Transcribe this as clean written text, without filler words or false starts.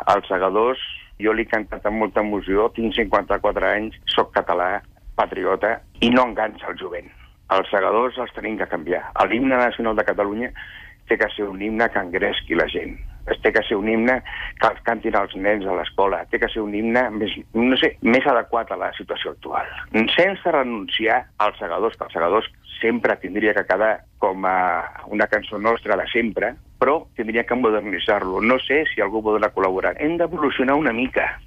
Els segadors, jo l'he cantat amb molta emoció, tinc 54 anys, sóc català, patriota, i no enganxa el jovent. Els segadors els tenim que canviar. L'himne nacional de Catalunya té que ser un himne que engresqui la gent. Té que ser un himne que els cantin els nens a l'escola. Té que ser un himne més adequat a la situació actual. Sense renunciar als segadors, que els segadors sempre tindria que quedar com a una cançó nostra de sempre, però tindria que modernitzar-lo. No sé si algú podrà col·laborar. Hem d'evolucionar una mica.